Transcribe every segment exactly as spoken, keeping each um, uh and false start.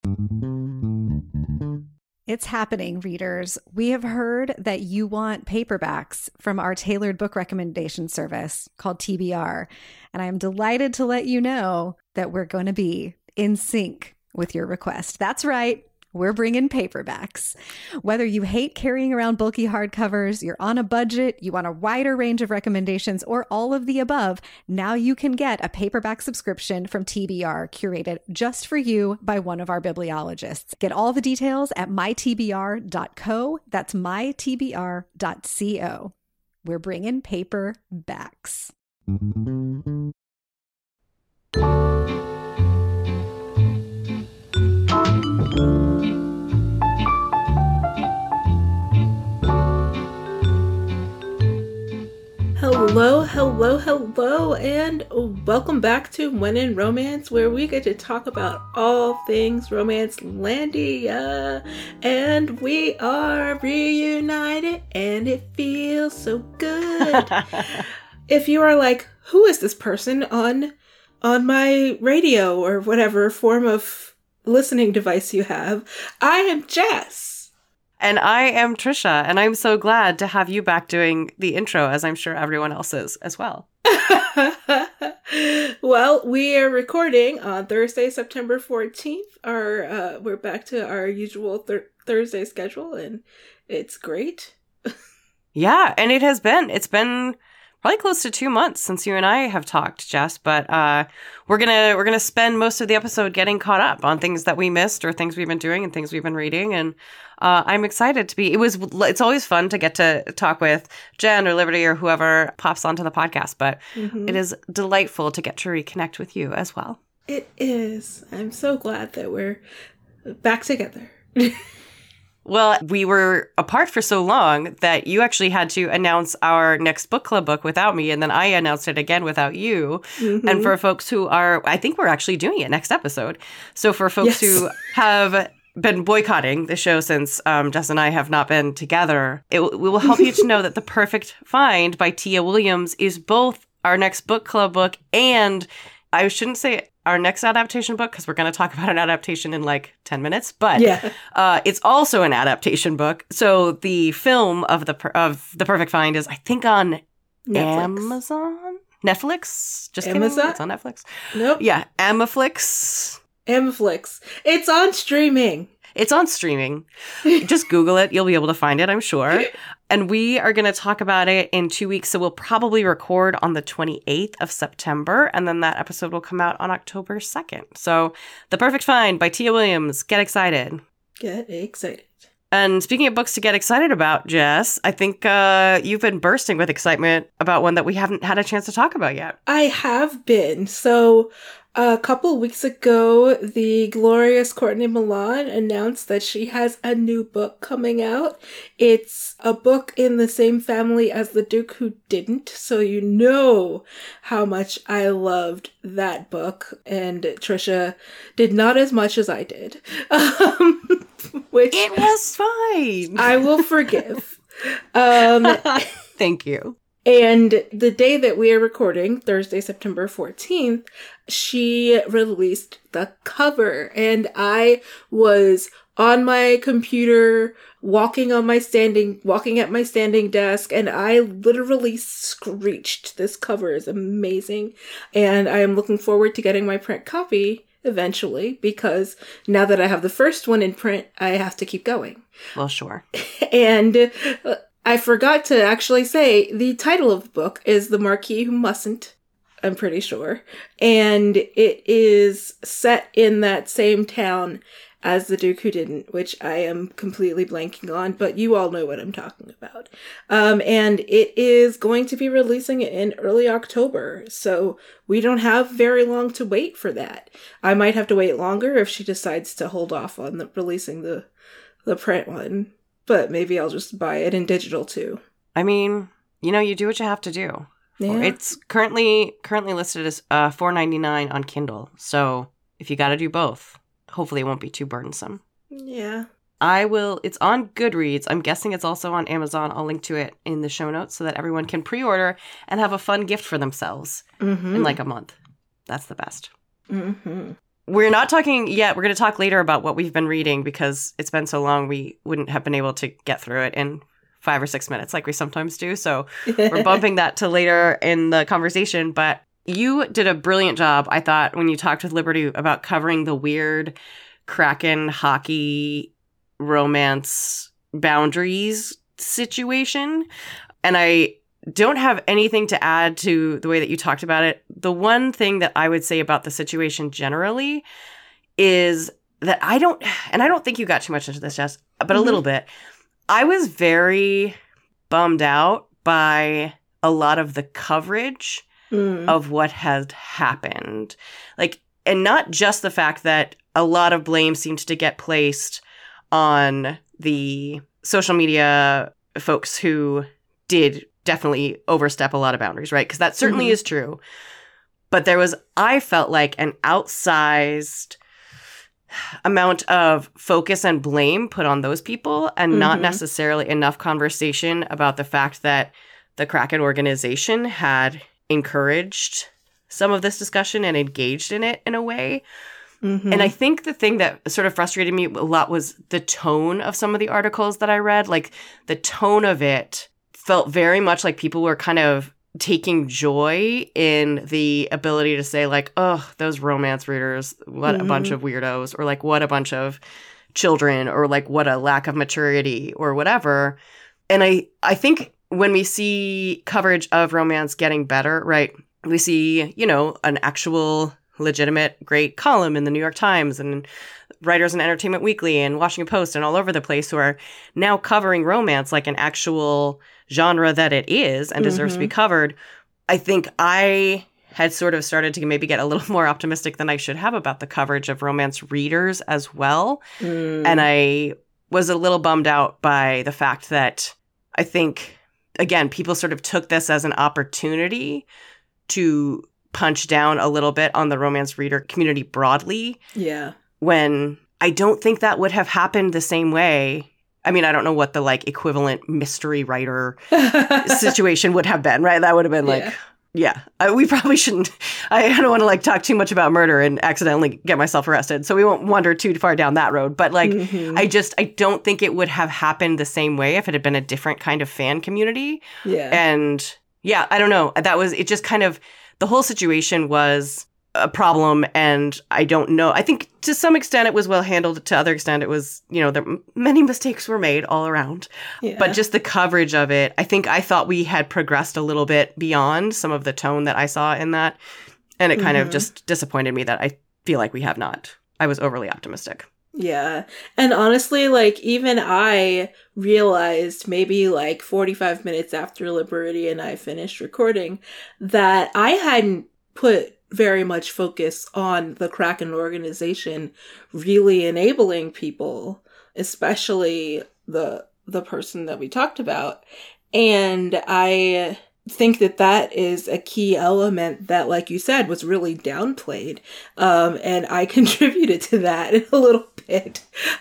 It's happening, readers. We have heard that you want paperbacks from our tailored book recommendation service called T B R. And I am delighted to let you know that we're going to be in sync with your request. That's right. We're bringing paperbacks. Whether you hate carrying around bulky hardcovers, you're on a budget, you want a wider range of recommendations, or all of the above, now you can get a paperback subscription from T B R curated just for you by one of our bibliologists. Get all the details at my t b r dot co. That's my t b r dot co. We're bringing paperbacks. Hello, hello, hello, and welcome back to When in Romance, where we get to talk about all things Romance-landia. And we are reunited, and it feels so good. If you are like, who is this person on on my radio or whatever form of listening device you have, I am Jess. And I am Trisha, and I'm so glad to have you back doing the intro, as I'm sure everyone else is as well. Well, we are recording on Thursday, September fourteenth. Our uh, we're back to our usual thir- Thursday schedule, and it's great. Yeah, and it has been. It's been probably close to two months since you and I have talked, Jess. But uh, we're gonna we're gonna spend most of the episode getting caught up on things that we missed, or things we've been doing, and things we've been reading, and. Uh, I'm excited to be, it was, it's always fun to get to talk with Jen or Liberty or whoever pops onto the podcast, but mm-hmm. It is delightful to get to reconnect with you as well. It is. I'm so glad that we're back together. Well, we were apart for so long that you actually had to announce our next book club book without me, and then I announced it again without you. Mm-hmm. And for folks who are, I think we're actually doing it next episode. So for folks yes. who have been boycotting the show since um, Jess and I have not been together, it, w- it will help you to know that The Perfect Find by Tia Williams is both our next book club book and, I shouldn't say our next adaptation book because we're going to talk about an adaptation in like ten minutes, but yeah. uh, it's also an adaptation book. So the film of the per- of The Perfect Find is, I think, on Netflix. Amazon? Netflix? Just Amazon? kidding. It's on Netflix. Nope. Yeah, Amaflix. Amaflix. It's on streaming. It's on streaming. Just Google it. You'll be able to find it, I'm sure. And we are going to talk about it in two weeks. So we'll probably record on the twenty-eighth of September. And then that episode will come out on October second. So The Perfect Find by Tia Williams. Get excited. Get excited. And speaking of books to get excited about, Jess, I think uh, you've been bursting with excitement about one that we haven't had a chance to talk about yet. I have been. So a couple weeks ago, the glorious Courtney Milan announced that she has a new book coming out. It's a book in the same family as The Duke Who Didn't, so you know how much I loved that book. And Trisha did not as much as I did. Um, which it was fine. I will forgive. Um, Thank you. And the day that we are recording, Thursday, September fourteenth, she released the cover. And I was on my computer, walking on my standing, walking at my standing desk, and I literally screeched. This cover is amazing. And I am looking forward to getting my print copy eventually, because now that I have the first one in print, I have to keep going. Well, sure. And uh, I forgot to actually say the title of the book is The Marquis Who Mustn't, I'm pretty sure. And it is set in that same town as The Duke Who Didn't, which I am completely blanking on, but you all know what I'm talking about. Um, and it is going to be releasing in early October, so we don't have very long to wait for that. I might have to wait longer if she decides to hold off on the, releasing the the print one, but maybe I'll just buy it in digital too. I mean, you know, you do what you have to do. Yeah. It's currently currently listed as uh, four ninety-nine on Kindle, so if you got to do both, hopefully it won't be too burdensome. Yeah. I will, it's on Goodreads. I'm guessing it's also on Amazon. I'll link to it in the show notes so that everyone can pre-order and have a fun gift for themselves mm-hmm. in like a month. That's the best. Mm-hmm. we're not talking yet. We're going to talk later about what we've been reading because it's been so long we wouldn't have been able to get through it in five or six minutes like we sometimes do. So we're bumping that to later in the conversation. But you did a brilliant job, I thought, when you talked with Liberty about covering the weird Kraken hockey romance boundaries situation. And I don't have anything to add to the way that you talked about it. The one thing that I would say about the situation generally is that I don't, and I don't think you got too much into this, Jess, but mm-hmm. a little bit. I was very bummed out by a lot of the coverage mm. of what had happened. Like, and not just the fact that a lot of blame seems to get placed on the social media folks who did definitely overstep a lot of boundaries, right? Because that certainly mm-hmm. is true. But there was, I felt like, an outsized amount of focus and blame put on those people and mm-hmm. not necessarily enough conversation about the fact that the Kraken organization had encouraged some of this discussion and engaged in it in a way. Mm-hmm. And I think the thing that sort of frustrated me a lot was the tone of some of the articles that I read. Like, the tone of it felt very much like people were kind of taking joy in the ability to say, like, oh, those romance readers, what mm-hmm. a bunch of weirdos, or like, what a bunch of children, or like, what a lack of maturity, or whatever. And I, I think when we see coverage of romance getting better, right, we see, you know, an actual legitimate great column in the New York Times and writers in Entertainment Weekly and Washington Post and all over the place who are now covering romance like an actual genre that it is and deserves mm-hmm. to be covered. I think I had sort of started to maybe get a little more optimistic than I should have about the coverage of romance readers as well. Mm. And I was a little bummed out by the fact that I think, again, people sort of took this as an opportunity to punch down a little bit on the romance reader community broadly. Yeah. When I don't think that would have happened the same way. I mean, I don't know what the like equivalent mystery writer situation would have been, right? That would have been like, yeah, yeah I, we probably shouldn't. I don't want to like talk too much about murder and accidentally get myself arrested. So we won't wander too far down that road. But like, mm-hmm. I just, I don't think it would have happened the same way if it had been a different kind of fan community. Yeah. And yeah, I don't know. That was, it just kind of, the whole situation was a problem, and I don't know. I think to some extent it was well handled. To other extent it was, you know, there many mistakes were made all around. Yeah. But just the coverage of it, I think I thought we had progressed a little bit beyond some of the tone that I saw in that, and it kind mm-hmm. of just disappointed me that I feel like we have not. I was overly optimistic. Yeah. And honestly, like, even I realized maybe like forty-five minutes after Liberty and I finished recording that I hadn't put very much focus on the Kraken organization really enabling people, especially the the person that we talked about. And I think that that is a key element that, like you said, was really downplayed. Um, and I contributed to that in a little bit.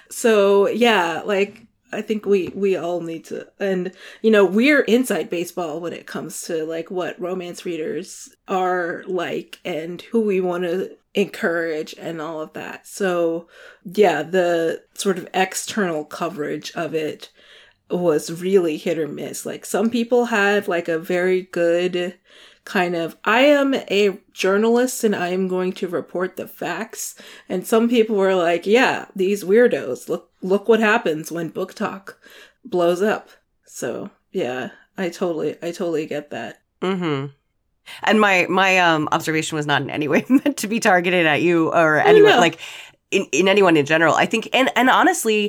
So yeah, like, I think we, we all need to, and, you know, we're inside baseball when it comes to like what romance readers are like and who we want to encourage and all of that. So yeah, the sort of external coverage of it was really hit or miss. Like, some people had like a very good kind of, I am a journalist and I am going to report the facts. And some people were like, yeah, these weirdos, look, look what happens when book talk blows up. So yeah, I totally, I totally get that. Mm-hmm. And my, my, um, observation was not in any way meant to be targeted at you or anyone, oh, no. like in, in anyone in general. I think, and, and honestly,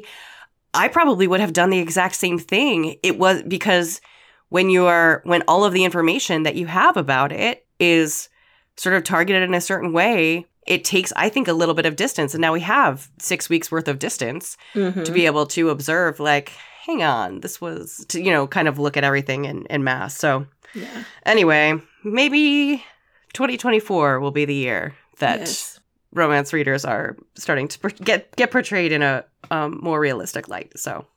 I probably would have done the exact same thing. It was because when you are, when all of the information that you have about it is sort of targeted in a certain way, it takes, I think, a little bit of distance. And now we have six weeks worth of distance mm-hmm. to be able to observe, like, hang on, this was, to, you know, kind of look at everything in, in mass. So yeah. Anyway, maybe twenty twenty-four will be the year that yes. romance readers are starting to per- get, get portrayed in a um, more realistic light. So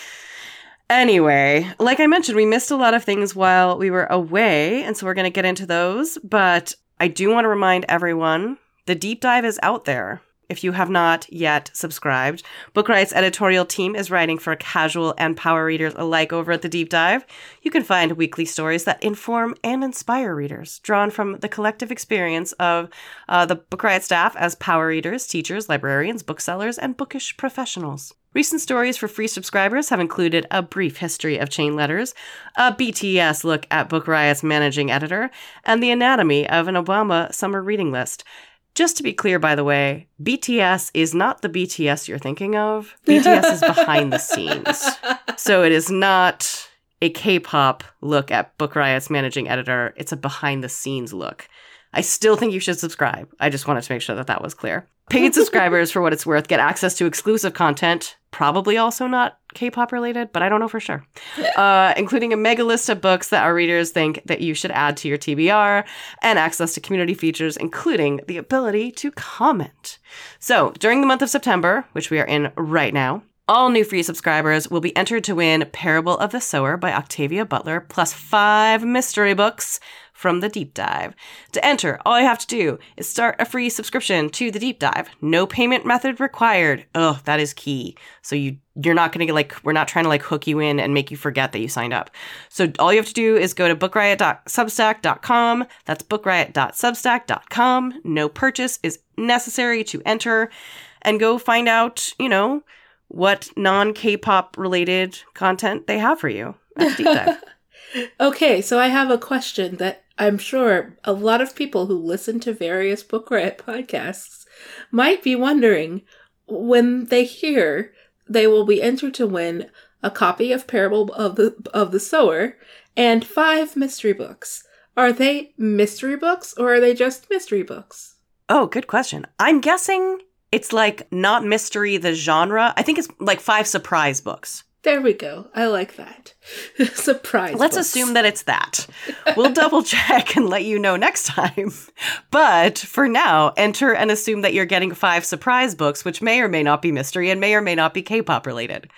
anyway, like I mentioned, we missed a lot of things while we were away, and so we're going to get into those. But I do want to remind everyone, the deep dive is out there. if you have not yet subscribed. Book Riot's editorial team is writing for casual and power readers alike over at the Deep Dive. You can find weekly stories that inform and inspire readers, drawn from the collective experience of uh, the Book Riot staff as power readers, teachers, librarians, booksellers, and bookish professionals. Recent stories for free subscribers have included a brief history of chain letters, a B T S look at Book Riot's managing editor, and the anatomy of an Obama summer reading list. Just to be clear, by the way, B T S is not the B T S you're thinking of. B T S is behind the scenes. So it is not a K-pop look at Book Riot's managing editor. It's a behind-the-scenes look. I still think you should subscribe. I just wanted to make sure that that was clear. Paid subscribers, for what it's worth, get access to exclusive content, probably also not K-pop related, but I don't know for sure, uh, including a mega list of books that our readers think that you should add to your T B R, and access to community features, including the ability to comment. So, during the month of September, which we are in right now, all new free subscribers will be entered to win Parable of the Sower by Octavia Butler, plus five mystery books from the Deep Dive. To enter, all you have to do is start a free subscription to the Deep Dive. No payment method required. Oh, that is key. So you, you're not going to like, we're not trying to like hook you in and make you forget that you signed up. So all you have to do is go to book riot dot substack dot com. That's book riot dot substack dot com. No purchase is necessary to enter, and go find out, you know, what non-K-pop related content they have for you at the Deep Dive. Okay, so I have a question that I'm sure a lot of people who listen to various Book Riot podcasts might be wondering. When they hear they will be entered to win a copy of Parable of the of the Sower and five mystery books. Are they mystery books or are they just mystery books? Oh, good question. I'm guessing it's like not mystery, the genre. I think it's like five surprise books. There we go. I like that. Surprise. Let's books. assume that it's that. We'll double check and let you know next time. But for now, enter and assume that you're getting five surprise books, which may or may not be mystery and may or may not be K-pop related.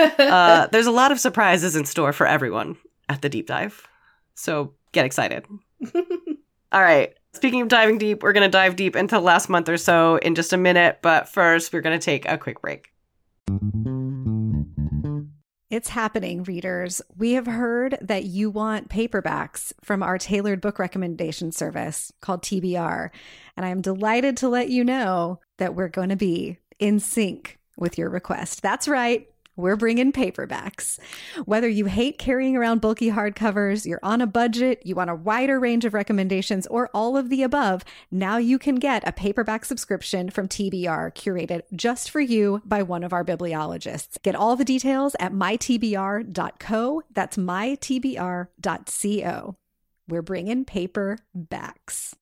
uh, there's a lot of surprises in store for everyone at the Deep Dive. So get excited. All right. Speaking of diving deep, we're going to dive deep into the last month or so in just a minute. But first, we're going to take a quick break. It's happening, readers. We have heard that you want paperbacks from our tailored book recommendation service called T B R. And I am delighted to let you know that we're going to be in sync with your request. That's right. We're bringing paperbacks. Whether you hate carrying around bulky hardcovers, you're on a budget, you want a wider range of recommendations, or all of the above, now you can get a paperback subscription from T B R curated just for you by one of our bibliologists. Get all the details at my t b r dot co. That's my t b r dot co. We're bringing paperbacks.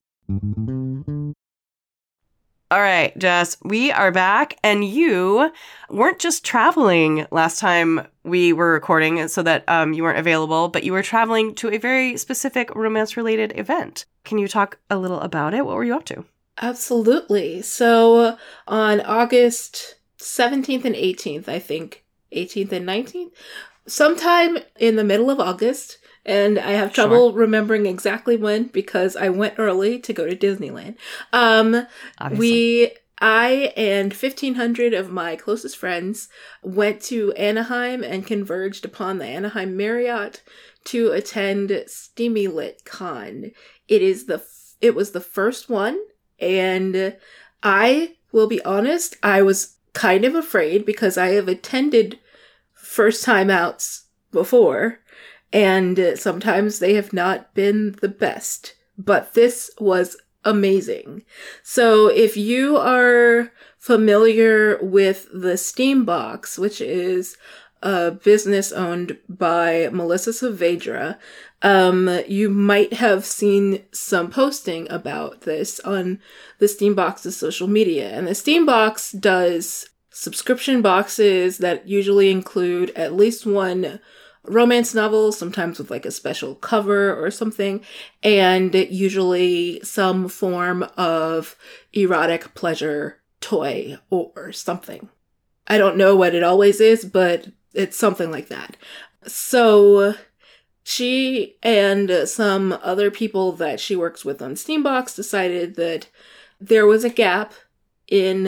All right, Jess, we are back, and you weren't just traveling last time we were recording so that um, you weren't available, but you were traveling to a very specific romance-related event. Can you talk a little about it? What were you up to? Absolutely. So on August seventeenth and eighteenth, I think, eighteenth and nineteenth, sometime in the middle of August, and I have trouble sure. remembering exactly when because I went early to go to Disneyland. Um, we, I and fifteen hundred of my closest friends went to Anaheim and converged upon the Anaheim Marriott to attend Steamy Lit Con. It is the, it was the first one, and I will be honest, I was kind of afraid because I have attended first time outs before. And uh, sometimes they have not been the best, but this was amazing. So if you are familiar with the Steambox, which is a business owned by Melissa Saavedra, um, you might have seen some posting about this on the Steambox's social media. And the Steambox does subscription boxes that usually include at least one romance novel, sometimes with like a special cover or something, and usually some form of erotic pleasure toy or something. I don't know what it always is, but it's something like that. So she and some other people that she works with on Steambox decided that there was a gap in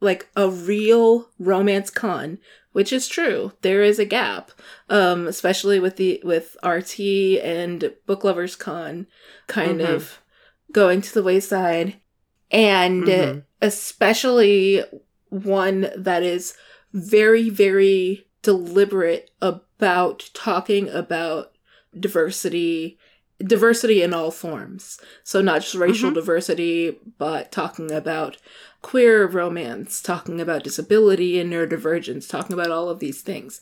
like a real romance con, which is true. There is a gap, um, especially with the with R T and Book Lovers Con kind mm-hmm. of going to the wayside, and mm-hmm. especially one that is very, very deliberate about talking about diversity, diversity in all forms. So not just racial mm-hmm. diversity, but talking about queer romance, talking about disability and neurodivergence, talking about all of these things.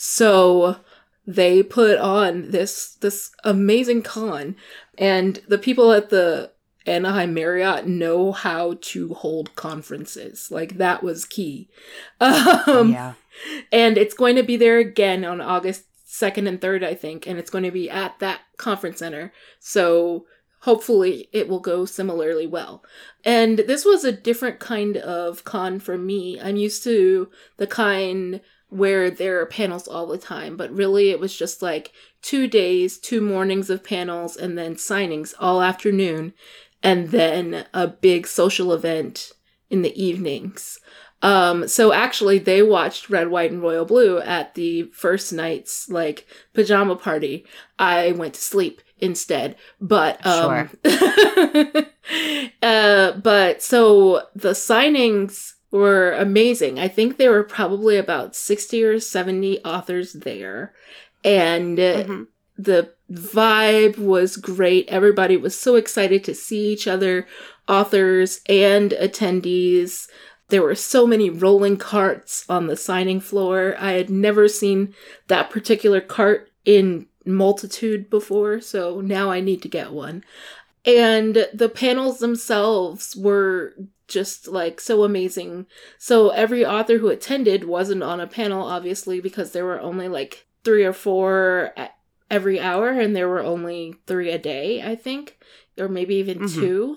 So they put on this this amazing con, and the people at the Anaheim Marriott know how to hold conferences. Like, that was key. Um, yeah. And it's going to be there again on August second and third, I think, and it's going to be at that conference center. So hopefully it will go similarly well. And this was a different kind of con for me. I'm used to the kind where there are panels all the time, but really it was just like two days, two mornings of panels, and then signings all afternoon, and then a big social event in the evenings. Um, so actually they watched Red, White, and Royal Blue at the first night's, like, pajama party. I went to sleep instead, but, um, sure. uh, but so the signings were amazing. I think there were probably about sixty or seventy authors there, and mm-hmm. the vibe was great. Everybody was so excited to see each other, authors and attendees. There were so many rolling carts on the signing floor. I had never seen that particular cart in multitude before, so now I need to get one. And the panels themselves were just, like, so amazing. So every author who attended wasn't on a panel, obviously, because there were only, like, three or four every hour, and there were only three a day, I think, or maybe even mm-hmm. two.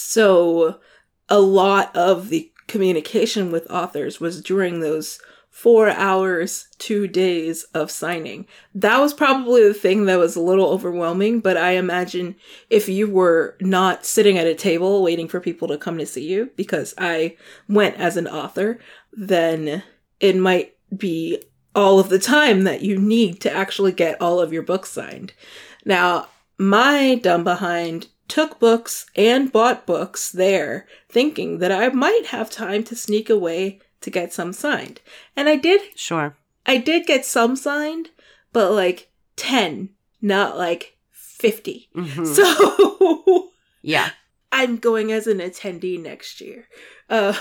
So a lot of the communication with authors was during those four hours, two days of signing. That was probably the thing that was a little overwhelming, but I imagine if you were not sitting at a table waiting for people to come to see you, because I went as an author, then it might be all of the time that you need to actually get all of your books signed. Now, my dumb behind took books and bought books there, thinking that I might have time to sneak away to get some signed. And I did. Sure. I did get some signed, but like ten, not like fifty. Mm-hmm. So yeah, I'm going as an attendee next year. Uh,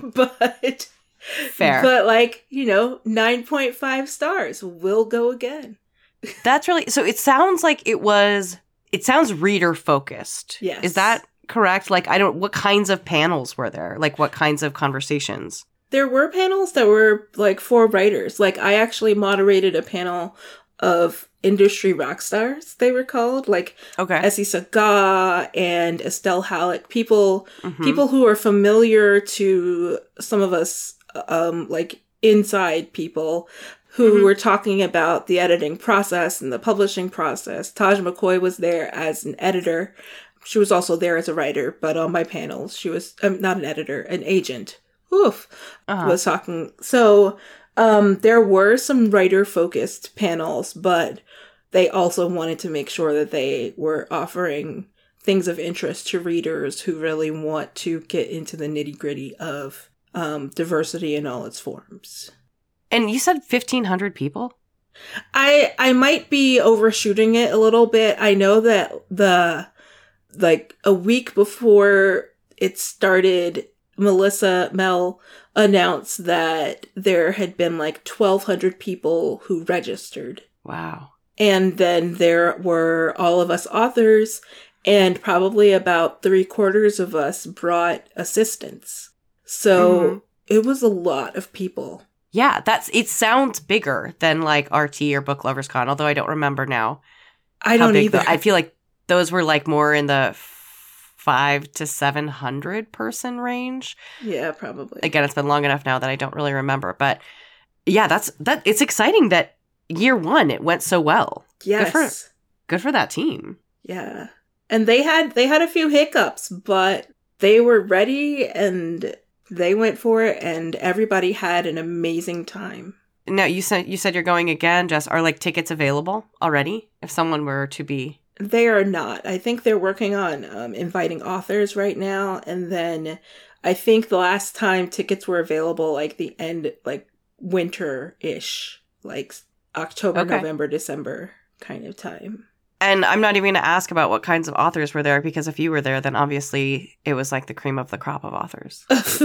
but fair. But like, you know, nine point five stars. We'll go again. That's really, so it sounds like it was, it sounds reader focused. Yes. Is that correct? Like, I don't, what kinds of panels were there? Like, what kinds of conversations? There were panels that were, like, for writers. Like, I actually moderated a panel of industry rock stars, they were called. Like, okay. Essie Saga and Estelle Halleck. People, mm-hmm. people who are familiar to some of us, um, like, inside people who mm-hmm. were talking about the editing process and the publishing process. Taj McCoy was there as an editor. She was also there as a writer, but on my panels, she was um, not an editor, an agent. Oof, uh-huh. was talking. So um, there were some writer-focused panels, but they also wanted to make sure that they were offering things of interest to readers who really want to get into the nitty-gritty of um, diversity in all its forms. And you said fifteen hundred people? I I might be overshooting it a little bit. I know that the, like, a week before it started, Melissa Mel announced that there had been like twelve hundred people who registered. Wow. And then there were all of us authors, and probably about three quarters of us brought assistants. So mm-hmm. it was a lot of people. Yeah, that's, it sounds bigger than like R T or Book Lovers Con, although I don't remember now. I don't either. The, I feel like those were like more in the five to seven hundred person range. Yeah, probably. Again, it's been long enough now that I don't really remember, but yeah, that's that. It's exciting that year one it went so well. Yes, good for, good for that team. Yeah, and they had they had a few hiccups, but they were ready, and they went for it, and everybody had an amazing time. Now, you said you said you're going again, Jess. Are like tickets available already if someone were to be? They are not. I think they're working on um, inviting authors right now, and then I think the last time tickets were available, like the end, like winter-ish, like October, okay. November, December kind of time. And I'm not even going to ask about what kinds of authors were there, because if you were there, then obviously it was like the cream of the crop of authors.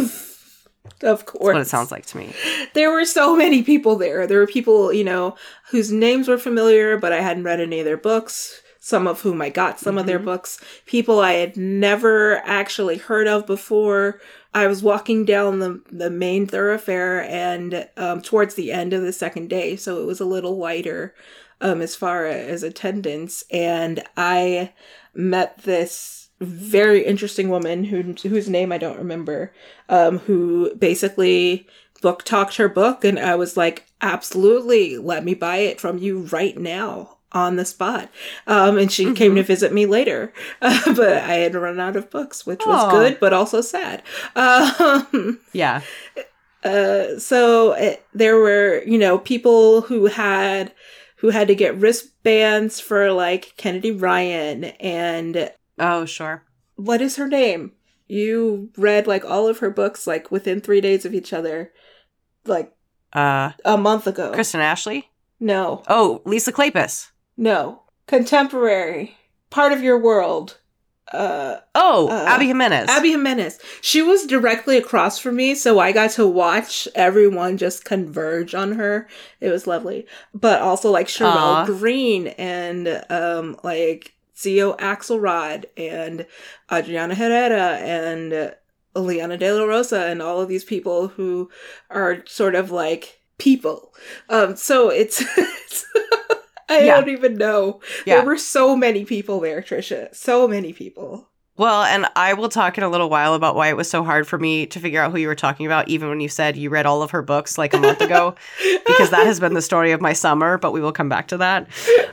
Of course. That's what it sounds like to me. There were so many people there. There were people, you know, whose names were familiar, but I hadn't read any of their books. Some of whom I got some mm-hmm. of their books. People I had never actually heard of before. I was walking down the, the main thoroughfare and um, towards the end of the second day, so it was a little lighter um, as far as attendance. And I met this very interesting woman who whose name I don't remember, um, who basically book talked her book, and I was like, absolutely, let me buy it from you right now. On the spot. Um, and she mm-hmm. came to visit me later. Uh, but I had run out of books, which was Aww. good, but also sad. Um, yeah. Uh, so it, there were, you know, people who had, who had to get wristbands for like Kennedy Ryan and. Oh, sure. What is her name? You read like all of her books, like within three days of each other, like uh, a month ago. Kristen Ashley? No. Oh, Lisa Kleypas. No. Contemporary. Part of your world. Uh, oh, uh, Abby Jimenez. Abby Jimenez. She was directly across from me, so I got to watch everyone just converge on her. It was lovely. But also like Sherelle Aww. Green and um, like Zio Axelrod and Adriana Herrera and Liana De La Rosa and all of these people who are sort of like people. Um, so it's... it's I yeah. don't even know. Yeah. There were so many people there, Trisha. So many people. Well, and I will talk in a little while about why it was so hard for me to figure out who you were talking about, even when you said you read all of her books like a month ago, because that has been the story of my summer, but we will come back to that.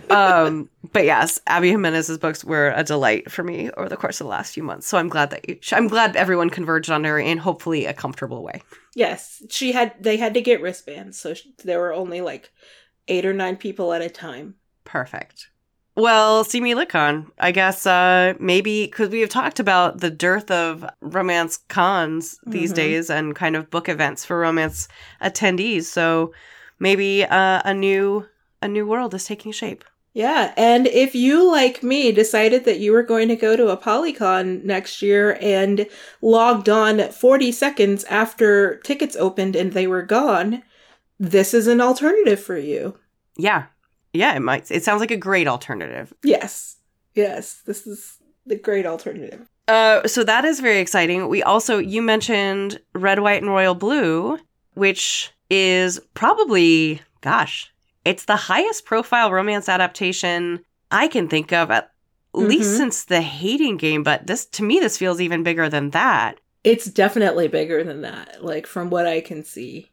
Um, but yes, Abby Jimenez's books were a delight for me over the course of the last few months. So I'm glad that you, I'm glad everyone converged on her in hopefully a comfortable way. Yes, she had, they had to get wristbands. So she, there were only like eight or nine people at a time. Perfect. Well, see me LitCon. I guess uh, maybe because we have talked about the dearth of romance cons these mm-hmm. days and kind of book events for romance attendees. So maybe uh, a new a new world is taking shape. Yeah, and if you, like me, decided that you were going to go to a Polycon next year and logged on forty seconds after tickets opened and they were gone, this is an alternative for you. Yeah. Yeah, it might. It sounds like a great alternative. Yes. Yes, this is the great alternative. Uh, so that is very exciting. We also, you mentioned Red, White, and Royal Blue, which is probably, gosh, it's the highest profile romance adaptation I can think of, at mm-hmm. least since The Hating Game. But this, to me, this feels even bigger than that. It's definitely bigger than that, like from what I can see.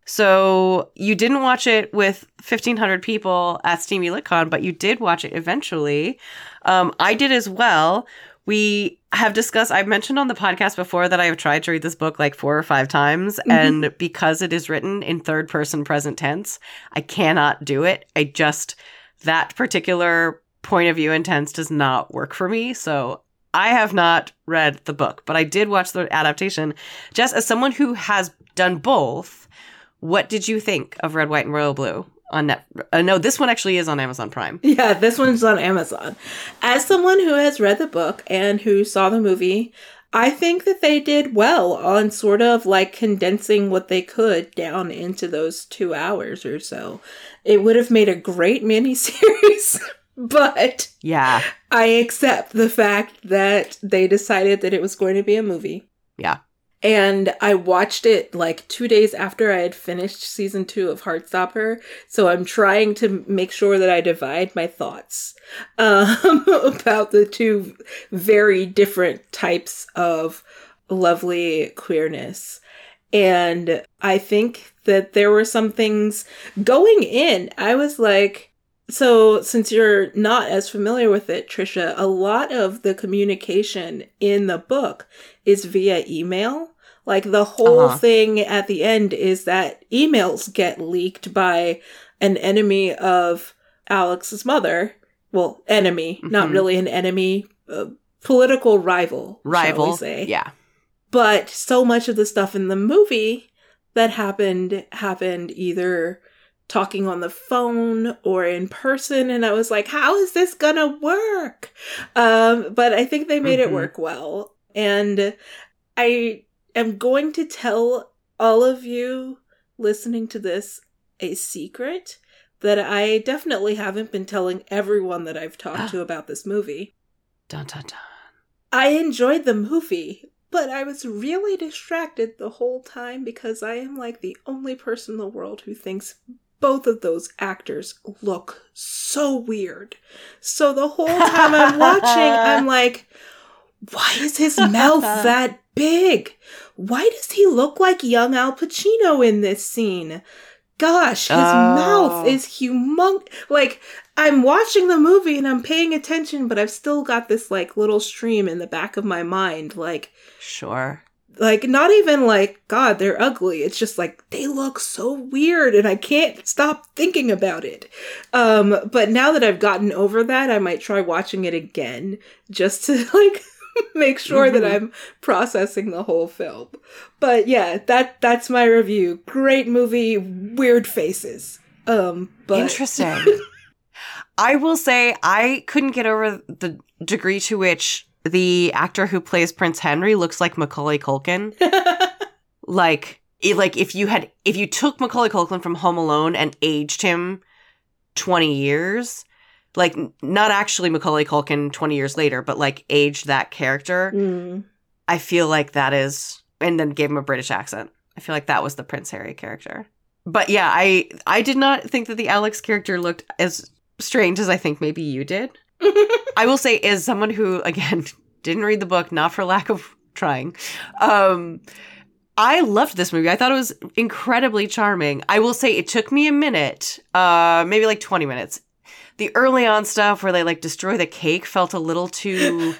So you didn't watch it with fifteen hundred people at Steamy LitCon, but you did watch it eventually. Um, I did as well. We have discussed, I've mentioned on the podcast before that I have tried to read this book like four or five times. Mm-hmm. And because it is written in third person present tense, I cannot do it. I just, that particular point of view and tense does not work for me. So I have not read the book, but I did watch the adaptation. Jess, as someone who has done both, what did you think of Red, White, and Royal Blue on Net? Uh, no, this one actually is on Amazon Prime. Yeah, this one's on Amazon. As someone who has read the book and who saw the movie, I think that they did well on sort of like condensing what they could down into those two hours or so. It would have made a great miniseries, but yeah, I accept the fact that they decided that it was going to be a movie. Yeah. And I watched it like two days after I had finished season two of Heartstopper. So I'm trying to make sure that I divide my thoughts um, about the two very different types of lovely queerness. And I think that there were some things going in. I was like, so since you're not as familiar with it, Trisha, a lot of the communication in the book is via email. Like, the whole Uh-huh. thing at the end is that emails get leaked by an enemy of Alex's mother. Well, enemy, not Mhm. really an enemy, uh, political rival, shall Rival. we say. Yeah. But so much of the stuff in the movie that happened happened either talking on the phone or in person, and I was like, how is this gonna work? Um, but I think they made Mhm. it work well. And I am going to tell all of you listening to this a secret that I definitely haven't been telling everyone that I've talked to about this movie. Dun, dun, dun. I enjoyed the movie, but I was really distracted the whole time because I am like the only person in the world who thinks both of those actors look so weird. So the whole time I'm watching, I'm like, why is his mouth that big? Why does he look like young Al Pacino in this scene? Gosh, his Oh. mouth is humongous. Like, I'm watching the movie and I'm paying attention, but I've still got this, like, little stream in the back of my mind. Like, Sure. like, not even like, God, they're ugly. It's just like, they look so weird and I can't stop thinking about it. Um, but now that I've gotten over that, I might try watching it again just to, like, make sure that Mhm. I'm processing the whole film. But yeah, that that's my review. Great movie, weird faces. Um, but Interesting. I will say I couldn't get over the degree to which the actor who plays Prince Henry looks like Macaulay Culkin. Like, it, like if you had if you took Macaulay Culkin from Home Alone and aged him twenty years, like n- not actually Macaulay Culkin twenty years later, but like aged that character, Mm. I feel like that is, and then gave him a British accent. I feel like that was the Prince Harry character. But yeah, I I did not think that the Alex character looked as strange as I think maybe you did. I will say, as someone who, again, didn't read the book, not for lack of trying, um, I loved this movie. I thought it was incredibly charming. I will say it took me a minute, uh, maybe like twenty minutes. The early on stuff where they like destroy the cake felt a little too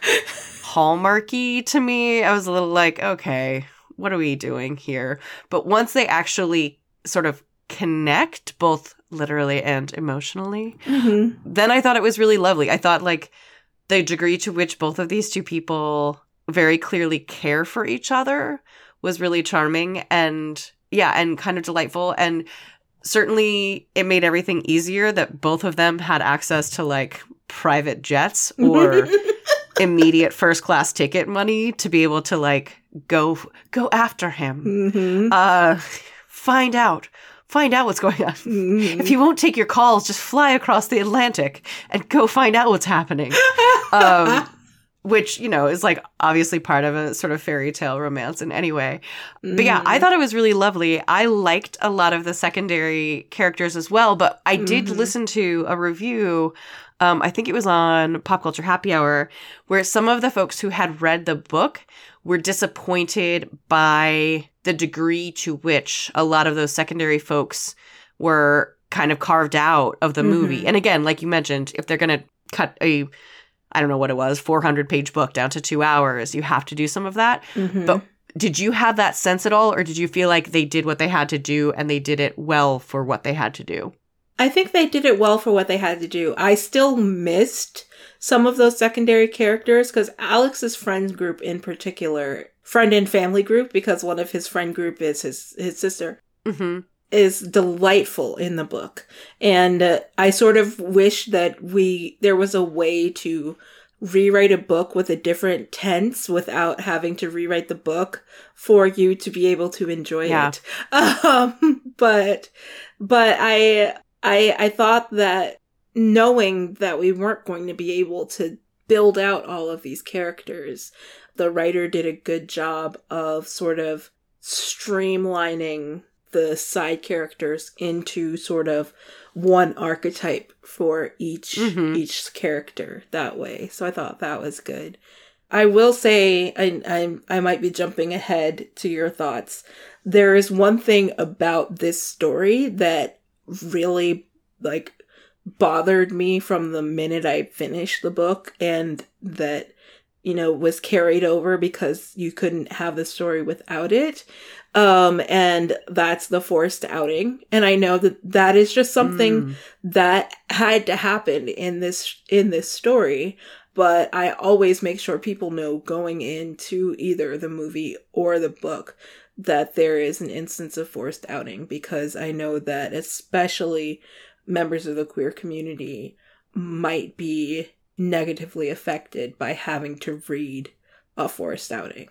Hallmarky to me. I was a little like, okay, what are we doing here? But once they actually sort of connect, both literally and emotionally, Mhm. then I thought it was really lovely. I thought like the degree to which both of these two people very clearly care for each other was really charming and yeah, and kind of delightful. And certainly it made everything easier that both of them had access to like private jets or immediate first class ticket money to be able to like go go after him. Mhm. Uh find out. Find out what's going on. Mhm. If he won't take your calls, just fly across the Atlantic and go find out what's happening. Um, which, you know, is like obviously part of a sort of fairy tale romance in any way. But yeah, I thought it was really lovely. I liked a lot of the secondary characters as well, but I did Mhm. listen to a review. Um, I think it was on Pop Culture Happy Hour, where some of the folks who had read the book were disappointed by the degree to which a lot of those secondary folks were kind of carved out of the movie. Mhm. And again, like you mentioned, if they're going to cut a, I don't know what it was, four hundred page book down to two hours, you have to do some of that. Mhm. But did you have that sense at all? Or did you feel like they did what they had to do and they did it well for what they had to do? I think they did it well for what they had to do. I still missed some of those secondary characters because Alex's friend group in particular, friend and family group, because one of his friend group is his, his sister, Mm-hmm. is delightful in the book. And uh, I sort of wish that we, there was a way to rewrite a book with a different tense without having to rewrite the book for you to be able to enjoy Yeah. it. Um, but, but I, I, I thought that knowing that we weren't going to be able to build out all of these characters, the writer did a good job of sort of streamlining the side characters into sort of one archetype for each Mhm. each character that way. So I thought that was good. I will say, I, I I might be jumping ahead to your thoughts. There is one thing about this story that really like bothered me from the minute I finished the book, and that you know, was carried over because you couldn't have the story without it. Um, and that's the forced outing. And I know that that is just something mm. that had to happen in this, in this story. But I always make sure people know going into either the movie or the book that there is an instance of forced outing, because I know that especially members of the queer community might be negatively affected by having to read a forced outing.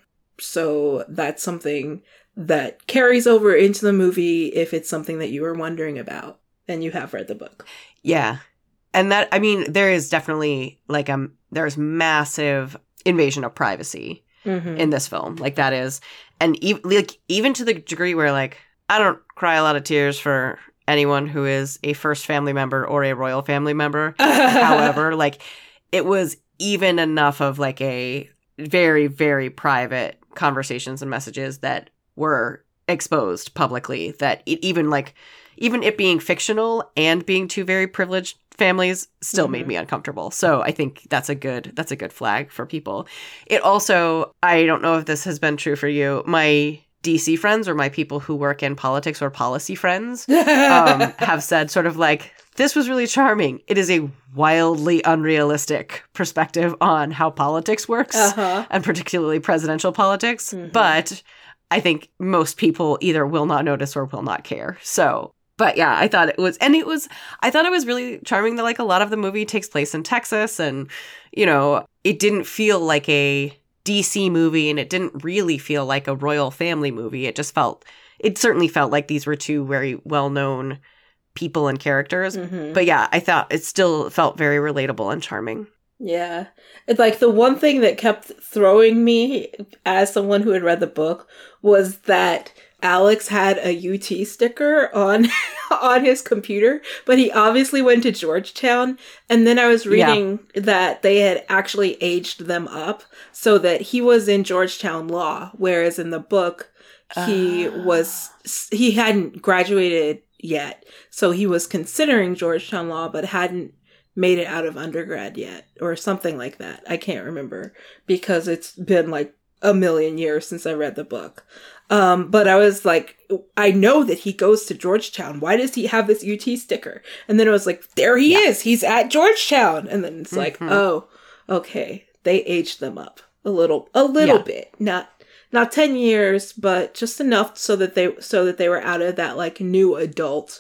So that's something that carries over into the movie if it's something that you were wondering about and you have read the book. Yeah. And that, I mean, there is definitely like a, there's massive invasion of privacy mm-hmm. in this film. Like that is, and even, like, even to the degree where like, I don't cry a lot of tears for anyone who is a first family member or a royal family member. However, like it was even enough of like a very, very private conversations and messages that were exposed publicly that it even like, even it being fictional and being two very privileged families still mm-hmm. made me uncomfortable. So I think that's a good, that's a good flag for people. It also, I don't know if this has been true for you, my D C friends or my people who work in politics or policy friends um, have said sort of like, this was really charming. It is a wildly unrealistic perspective on how politics works, uh-huh. and particularly presidential politics. Mm-hmm. But I think most people either will not notice or will not care. So, but yeah, I thought it was, and it was, I thought it was really charming that like a lot of the movie takes place in Texas, and, you know, it didn't feel like a D C movie, and it didn't really feel like a royal family movie. It just felt, it certainly felt like these were two very well-known people and characters. Mm-hmm. But yeah, I thought it still felt very relatable and charming. Yeah. It's like the one thing that kept throwing me as someone who had read the book was that Alex had a U T sticker on on his computer, but he obviously went to Georgetown. And then I was reading yeah. that they had actually aged them up so that he was in Georgetown Law, whereas in the book he uh. was he hadn't graduated yet. So he was considering Georgetown Law but hadn't made it out of undergrad yet or something like that. I can't remember because it's been like a million years since I read the book. Um, but I was like, I know that he goes to Georgetown. Why does he have this U T sticker? And then it was like, there he yeah. is. He's at Georgetown. And then it's mm-hmm. like, oh, okay. They aged them up a little, a little yeah. bit. Not, not ten years, but just enough so that they, so that they were out of that like new adult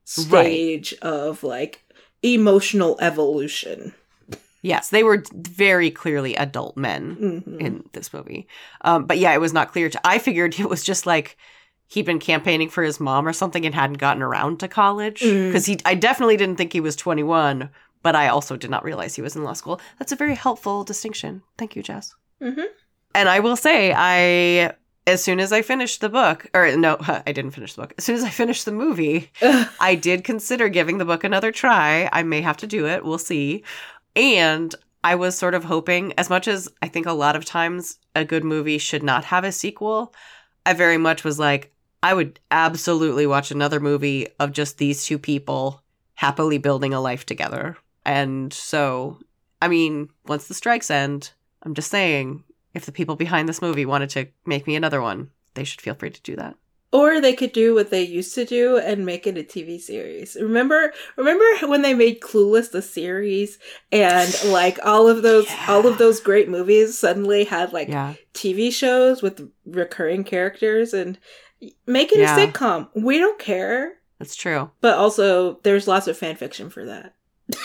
stage right. of like emotional evolution. Yes, they were very clearly adult men mm-hmm. in this movie. Um, but yeah, it was not clear to, I figured it was just like he'd been campaigning for his mom or something and hadn't gotten around to college. Because mm. he, I definitely didn't think he was twenty-one, but I also did not realize he was in law school. That's a very helpful distinction. Thank you, Jess. Mm-hmm. And I will say, I, as soon as I finished the book, or no, I didn't finish the book. As soon as I finished the movie, I did consider giving the book another try. I may have to do it. We'll see. And I was sort of hoping, as much as I think a lot of times a good movie should not have a sequel, I very much was like, I would absolutely watch another movie of just these two people happily building a life together. And so, I mean, once the strikes end, I'm just saying, if the people behind this movie wanted to make me another one, they should feel free to do that. Or they could do what they used to do and make it a T V series. Remember, remember when they made Clueless the series, and like all of those, yeah. all of those great movies suddenly had like yeah. T V shows with recurring characters, and make it yeah. a sitcom. We don't care. That's true. But also, there's lots of fan fiction for that.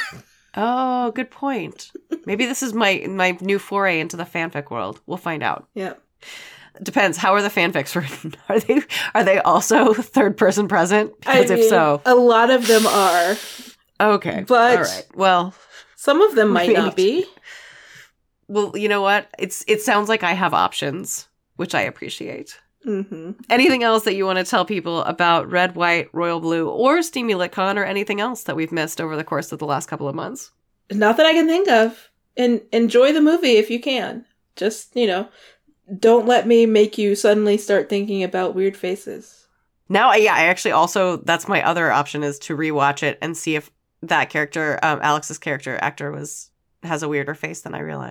Oh, good point. Maybe this is my my new foray into the fanfic world. We'll find out. Yeah. Depends. How are the fanfics written? Are they are they also third person present? Because I if mean, so, a lot of them are. Okay, but all right. Well, some of them might not be. Well, you know what? It's it sounds like I have options, which I appreciate. Mm-hmm. Anything else that you want to tell people about Red, White, Royal Blue, or Steamy Lit Con, or anything else that we've missed over the course of the last couple of months? Not that I can think of. And enjoy the movie if you can. Just, you know, don't let me make you suddenly start thinking about weird faces. Now, yeah, I actually also, that's my other option, is to rewatch it and see if that character, um, Alex's character actor, was has a weirder face than I realized.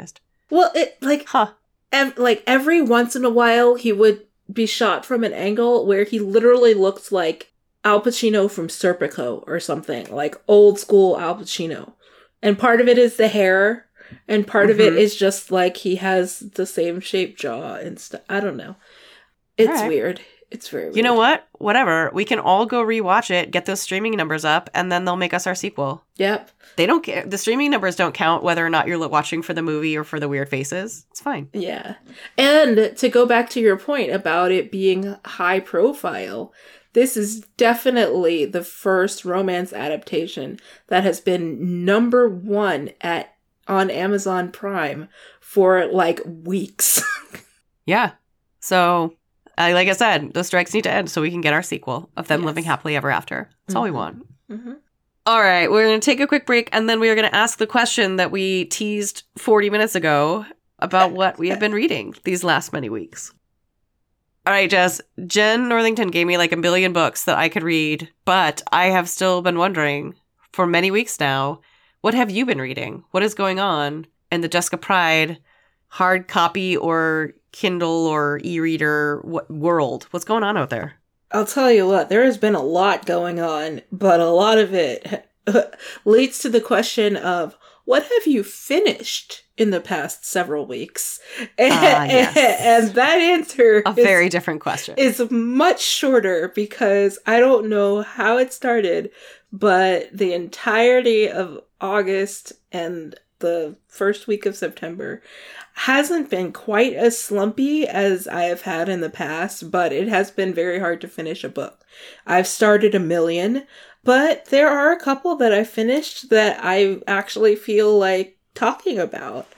Well, it, like, Huh. ev- like every once in a while, he would be shot from an angle where he literally looks like Al Pacino from Serpico or something, like old school Al Pacino. And part of it is the hair, and part mm-hmm. of it is just like he has the same shaped jaw and stuff. I don't know. It's right. weird. It's very weird. You know what? Whatever. We can all go rewatch it, get those streaming numbers up, and then they'll make us our sequel. Yep. They don't care. The streaming numbers don't count whether or not you're watching for the movie or for the weird faces. It's fine. Yeah. And to go back to your point about it being high profile, this is definitely the first romance adaptation that has been number one at on Amazon Prime for like weeks. Yeah. So... Uh, like I said, the strikes need to end so we can get our sequel of them yes. living happily ever after. That's mm-hmm. all we want. Mm-hmm. All right, we're going to take a quick break, and then we are going to ask the question that we teased forty minutes ago about what we have been reading these last many weeks. All right, Jess, Jen Northington gave me like a billion books that I could read, but I have still been wondering for many weeks now, what have you been reading? What is going on in the Jessica Pride hard copy or Kindle or e-reader what world? What's going on out there? I'll tell you what, there has been a lot going on, but a lot of it leads to the question of what have you finished in the past several weeks? And, uh, yes. and that answer a is, very different question is much shorter because I don't know how it started, but the entirety of August and the first week of September hasn't been quite as slumpy as I have had in the past, but it has been very hard to finish a book. I've started a million, but there are a couple that I finished that I actually feel like talking about.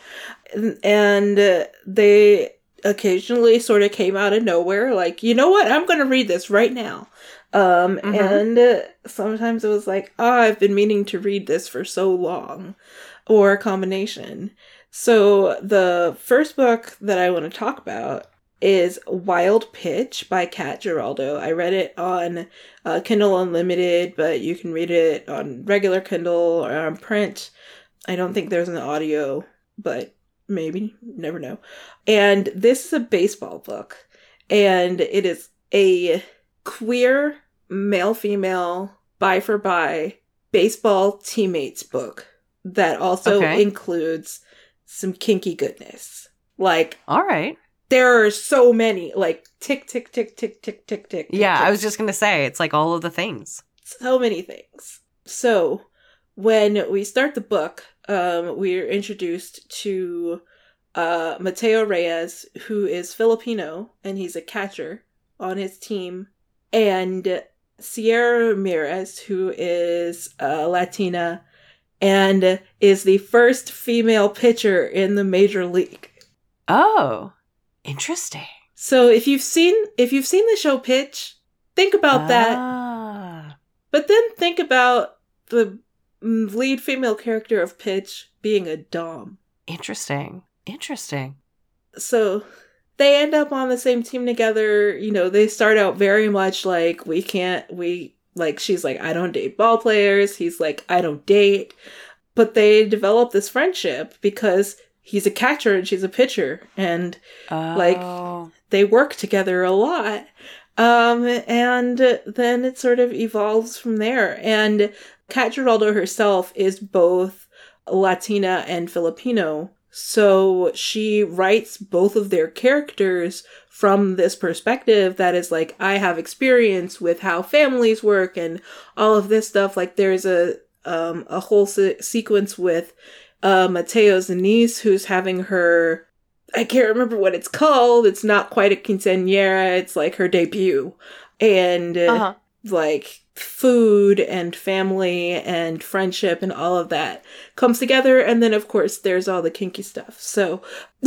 And uh, they occasionally sort of came out of nowhere, like, you know what, I'm going to read this right now. Um, mm-hmm. And uh, sometimes it was like, oh, I've been meaning to read this for so long, or a combination. So the first book that I want to talk about is Wild Pitch by Kat Giraldo. I read it on uh, Kindle Unlimited, but you can read it on regular Kindle or on print. I don't think there's an audio, but maybe. Never know. And this is a baseball book. And it is a queer, male-female, bi-for-bi baseball teammates book that also okay. includes some kinky goodness. Like, all right. There are so many, like, tick, tick, tick, tick, tick, tick, tick. Yeah, tick. I was just going to say, it's like all of the things. So many things. So, when we start the book, um, we're introduced to uh, Mateo Reyes, who is Filipino, and he's a catcher on his team, and Sierra Ramirez, who is uh, Latina, and is the first female pitcher in the major league. Oh, interesting. So if you've seen if you've seen the show Pitch, think about ah. that. But then think about the lead female character of Pitch being a dom. Interesting. Interesting. So they end up on the same team together. You know, they start out very much like, we can't, we... Like, she's like, I don't date ball players. He's like, I don't date. But they develop this friendship because he's a catcher and she's a pitcher. And, oh. like, they work together a lot. Um, and then it sort of evolves from there. And Kat Giraldo herself is both Latina and Filipino. So she writes both of their characters from this perspective that is like, I have experience with how families work and all of this stuff. Like, there's a um, a whole se- sequence with uh, Mateo's niece who's having her, I can't remember what it's called. It's not quite a quinceañera. It's like her debut. And uh, uh-huh. like food and family and friendship and all of that comes together. And then, of course, there's all the kinky stuff. So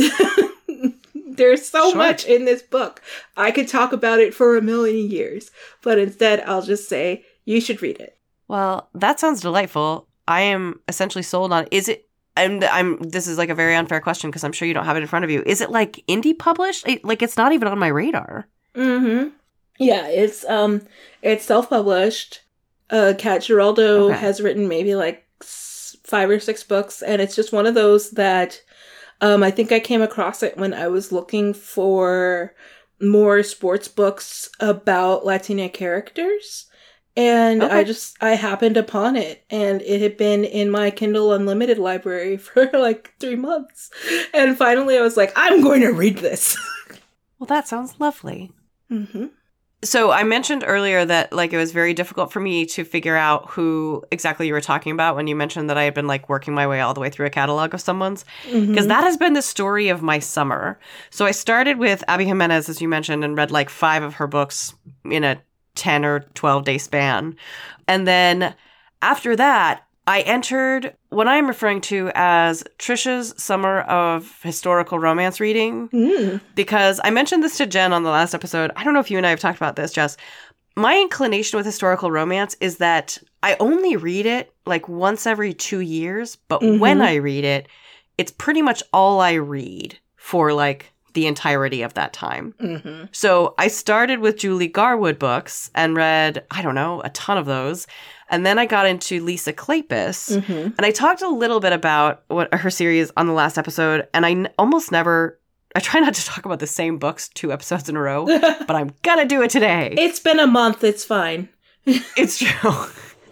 there's so sure. much in this book. I could talk about it for a million years, but instead I'll just say you should read it. Well, that sounds delightful. I am essentially sold on, is it, I'm, I'm, this is like a very unfair question because I'm sure you don't have it in front of you. Is it like indie published? Like, it's not even on my radar. Mm-hmm. Yeah, it's, um, it's self-published. Uh, Kat Giraldo okay. has written maybe like five or six books, and it's just one of those that, Um, I think I came across it when I was looking for more sports books about Latina characters. And Okay. I just, I happened upon it, and it had been in my Kindle Unlimited library for like three months. And finally I was like, I'm going to read this. Well, that sounds lovely. Mm-hmm. So I mentioned earlier that like it was very difficult for me to figure out who exactly you were talking about when you mentioned that I had been like working my way all the way through a catalog of someone's, because Mm-hmm. that has been the story of my summer. So I started with Abby Jimenez, as you mentioned, and read like five of her books in a ten or twelve day span. And then after that, I entered what I'm referring to as Trisha's summer of historical romance reading, Mm. because I mentioned this to Jen on the last episode. I don't know if you and I have talked about this, Jess. My inclination with historical romance is that I only read it like once every two years, but Mhm. when I read it, it's pretty much all I read for like the entirety of that time. Mm-hmm. So I started with Julie Garwood books and read, I don't know, a ton of those. And then I got into Lisa Kleypas. Mm-hmm. And I talked a little bit about what her series on the last episode. And I n- almost never, I try not to talk about the same books two episodes in a row, but I'm going to do it today. It's been a month. It's fine. It's true.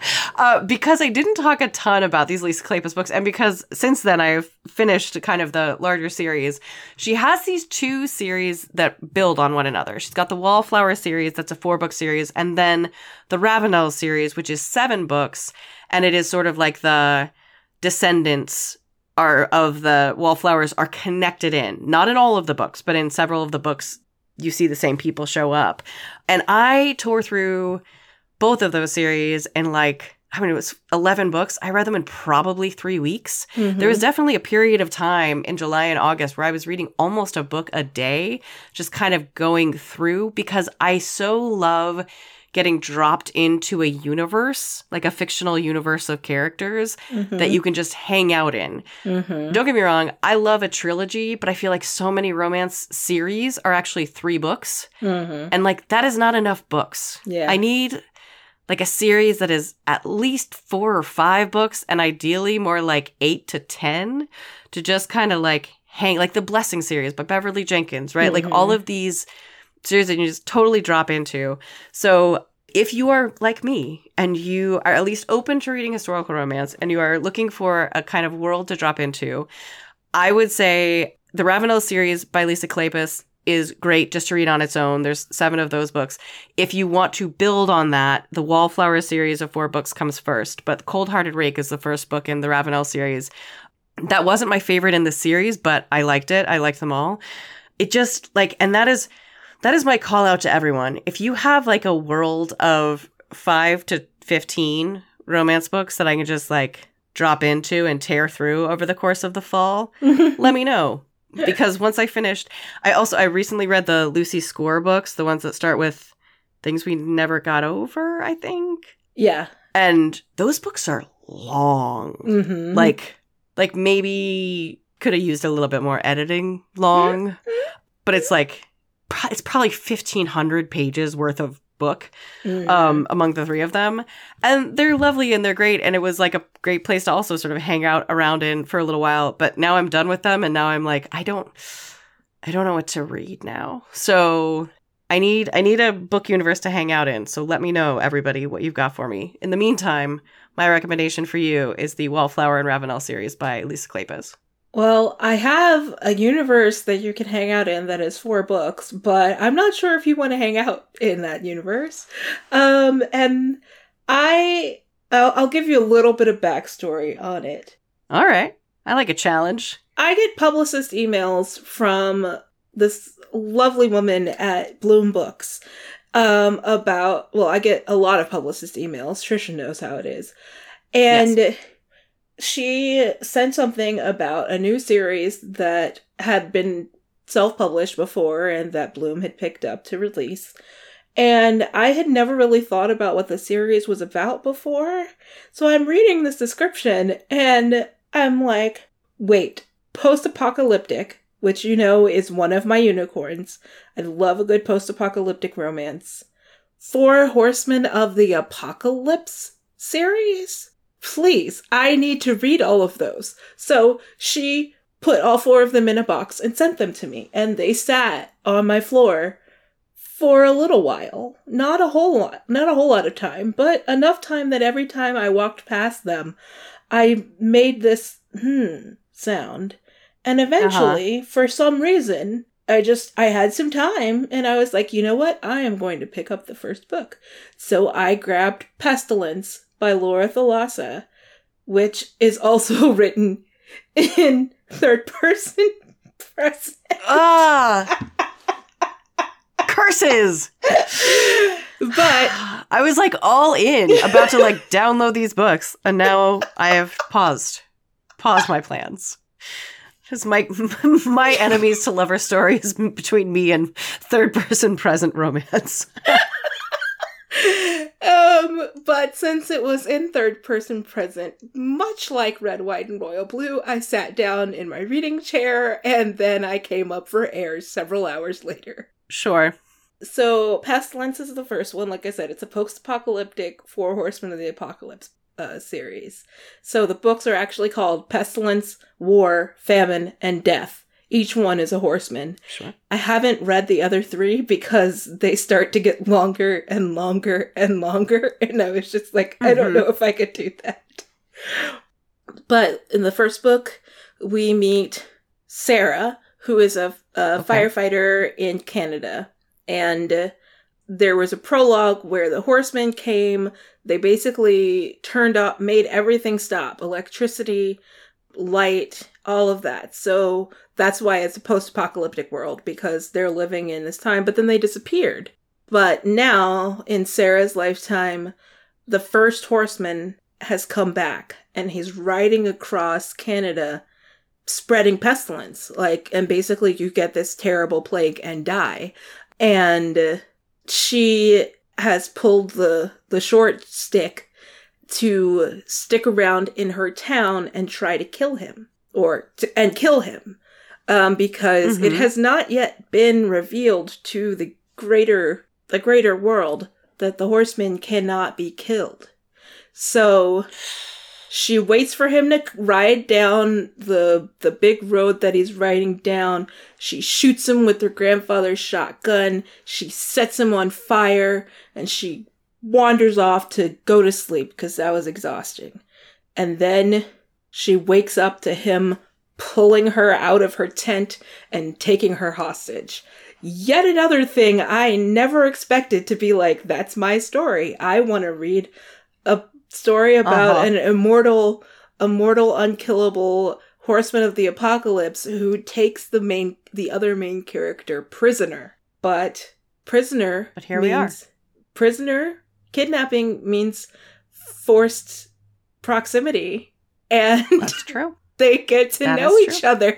Uh, because I didn't talk a ton about these Lisa Kleypas books, and because since then I've finished kind of the larger series, she has these two series that build on one another. She's got the Wallflower series, that's a four-book series, and then the Ravenel series, which is seven books, and it is sort of like the descendants are of the Wallflowers are connected in. Not in all of the books, but in several of the books, you see the same people show up. And I tore through both of those series in like, I mean, it was eleven books. I read them in probably three weeks. Mm-hmm. There was definitely a period of time in July and August where I was reading almost a book a day, just kind of going through, because I so love getting dropped into a universe, like a fictional universe of characters Mm-hmm. that you can just hang out in. Mm-hmm. Don't get me wrong, I love a trilogy, but I feel like so many romance series are actually three books. Mm-hmm. And like, that is not enough books. Yeah. I need like a series that is at least four or five books, and ideally more like eight to ten, to just kind of like hang, like the Blessing series by Beverly Jenkins, right? Mhm. Like all of these series that you just totally drop into. So if you are like me and you are at least open to reading historical romance and you are looking for a kind of world to drop into, I would say the Ravenel series by Lisa Kleypas is great just to read on its own. There's seven of those books. If you want to build on that, the Wallflower series of four books comes first, but Cold Hearted Rake is the first book in the Ravenel series. That wasn't my favorite in the series, but I liked it. I liked them all. It just like, and that is, that is my call out to everyone. If you have like a world of five to fifteen romance books that I can just like drop into and tear through over the course of the fall, let me know. Because once I finished, I also, I recently read the Lucy Score books, the ones that start with Things We Never Got Over, I think. Yeah. And those books are long. Mm-hmm. Like, like maybe could have used a little bit more editing long, but it's like, pro- it's probably fifteen hundred pages worth of book Mm-hmm. um, among the three of them. And they're lovely and they're great. And it was like a great place to also sort of hang out around in for a little while. But now I'm done with them. And now I'm like, I don't, I don't know what to read now. So I need, I need a book universe to hang out in. So let me know, everybody, what you've got for me. In the meantime, my recommendation for you is the Wallflower and Ravenel series by Lisa Kleypas. Well, I have a universe that you can hang out in that is four books, but I'm not sure if you want to hang out in that universe. Um, and I, I'll, I'll give you a little bit of backstory on it. All right. I like a challenge. I get publicist emails from this lovely woman at Bloom Books um, about, well, I get a lot of publicist emails. Trisha knows how it is. And Yes. she sent something about a new series that had been self-published before and that Bloom had picked up to release. And I had never really thought about what the series was about before. So I'm reading this description and I'm like, wait, post-apocalyptic, which you know is one of my unicorns. I love a good post-apocalyptic romance. Four Horsemen of the Apocalypse series? Please, I need to read all of those. So she put all four of them in a box and sent them to me. And they sat on my floor for a little while. Not a whole lot, not a whole lot of time, but enough time that every time I walked past them, I made this hmm sound. And eventually, uh-huh. for some reason, I just, I had some time and I was like, you know what? I am going to pick up the first book. So I grabbed Pestilence by Laura Thalassa, which is also written in third person present. Ah! Curses! But I was like all in, about to like download these books, and now I have paused. Paused my plans. Because my my enemies to lover story is between me and third person present romance. um, but since it was in third person present, much like Red, White, and Royal Blue, I sat down in my reading chair and then I came up for air several hours later. Sure. So Pestilence is the first one. Like I said, it's a post-apocalyptic Four Horsemen of the Apocalypse uh, series. So the books are actually called Pestilence, War, Famine, and Death. Each one is a horseman. Sure. I haven't read the other three because they start to get longer and longer and longer. And I was just like, mm-hmm. I don't know if I could do that. But in the first book, we meet Sarah, who is a, a okay. firefighter in Canada. And uh, there was a prologue where the horsemen came. They basically turned off, made everything stop. Electricity, light, all of that. So that's why it's a post-apocalyptic world, because they're living in this time. But then they disappeared. But now, in Sarah's lifetime, the first horseman has come back. And he's riding across Canada, spreading pestilence. Like, and basically you get this terrible plague and die. And she has pulled the, the short stick to stick around in her town and try to kill him. Or, to, and kill him. Um, because mm-hmm. it has not yet been revealed to the greater, the greater world that the horseman cannot be killed. So she waits for him to ride down the the big road that he's riding down. She shoots him with her grandfather's shotgun. She sets him on fire, and she wanders off to go to sleep because that was exhausting. And then she wakes up to him pulling her out of her tent and taking her hostage. Yet another thing I never expected to be like, that's my story. I want to read a story about uh-huh. an immortal, immortal, unkillable horseman of the apocalypse who takes the main, the other main character prisoner. But prisoner, but here means, we are. Prisoner, kidnapping means forced proximity, and that's true. They get to that know each other.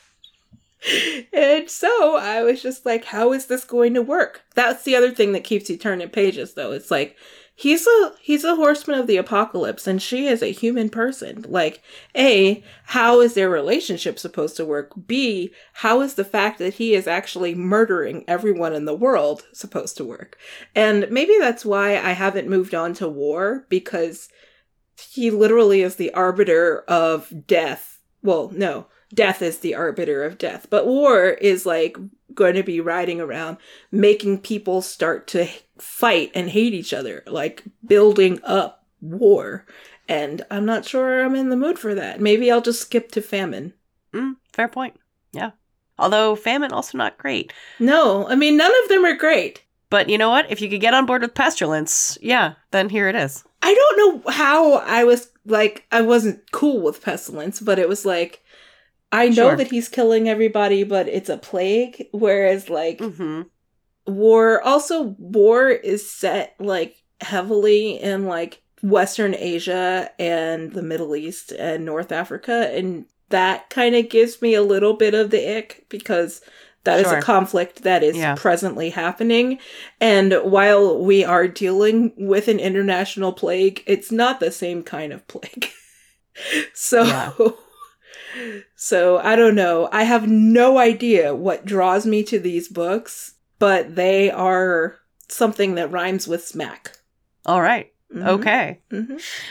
And so I was just like, how is this going to work? That's the other thing that keeps you turning pages, though. It's like, He's a he's a horseman of the apocalypse, and she is a human person. Like, A, how is their relationship supposed to work? B, how is the fact that he is actually murdering everyone in the world supposed to work? And maybe that's why I haven't moved on to War, because he literally is the arbiter of death. Well, no, death is the arbiter of death. But War is like going to be riding around making people start to fight and hate each other, like building up war. And I'm not sure I'm in the mood for that. Maybe I'll just skip to Famine. Mm, fair point. Yeah. Although Famine also not great. No, I mean, none of them are great. But you know what? If you could get on board with Pestilence, yeah, then here it is. I don't know how I was, like, I wasn't cool with Pestilence, but it was like, I know sure. that he's killing everybody, but it's a plague. Whereas, like, mm-hmm. War, also, War is set, like, heavily in, like, Western Asia and the Middle East and North Africa. And that kind of gives me a little bit of the ick, because that sure. is a conflict that is yeah. presently happening. And while we are dealing with an international plague, it's not the same kind of plague. so... Yeah. So, I don't know. I have no idea what draws me to these books, but they are something that rhymes with smack. All right. Mm-hmm. Okay. Mm-hmm.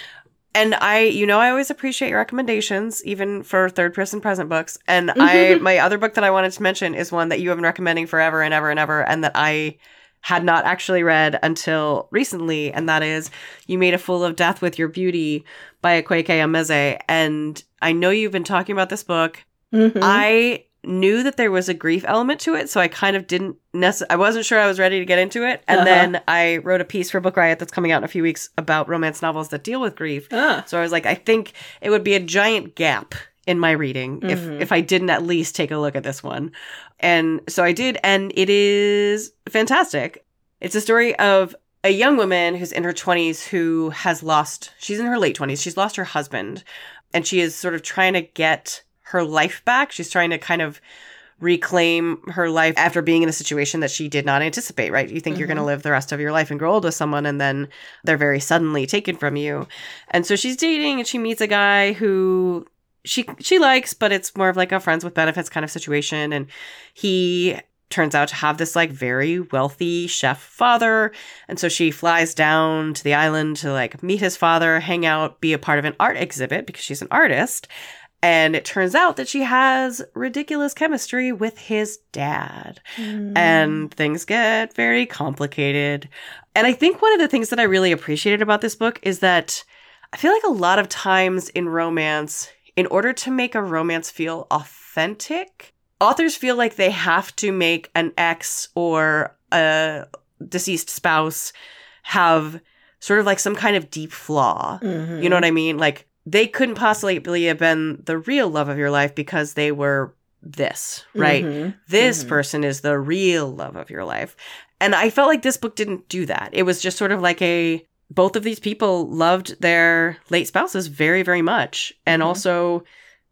And I, you know, I always appreciate your recommendations, even for third person present books. And I, my other book that I wanted to mention is one that you have been recommending forever and ever and ever, and that I had not actually read until recently. And that is You Made a Fool of Death with Your Beauty by Akwaeke Emezi. And I know you've been talking about this book. Mm-hmm. I knew that there was a grief element to it, so I kind of didn't necessarily, I wasn't sure I was ready to get into it. And uh-huh. then I wrote a piece for Book Riot that's coming out in a few weeks about romance novels that deal with grief. Ah. So I was like, I think it would be a giant gap in my reading mm-hmm. if if I didn't at least take a look at this one. And so I did, and it is fantastic. It's a story of a young woman who's in her twenties who has lost, she's in her late twenties, she's lost her husband, and she is sort of trying to get her life back. She's trying to kind of reclaim her life after being in a situation that she did not anticipate, right? You think mm-hmm. you're going to live the rest of your life and grow old with someone, and then they're very suddenly taken from you. And so she's dating, and she meets a guy who she she likes, but it's more of like a friends with benefits kind of situation. And he turns out to have this like very wealthy chef father. And so she flies down to the island to like meet his father, hang out, be a part of an art exhibit because she's an artist. And it turns out that she has ridiculous chemistry with his dad. Mm. And things get very complicated. And I think one of the things that I really appreciated about this book is that I feel like a lot of times in romance, in order to make a romance feel authentic, authors feel like they have to make an ex or a deceased spouse have sort of like some kind of deep flaw. Mm-hmm. You know what I mean? Like, they couldn't possibly have been the real love of your life because they were this, right? Mm-hmm. This mm-hmm. person is the real love of your life. And I felt like this book didn't do that. It was just sort of like a, both of these people loved their late spouses very, very much. And mm-hmm. also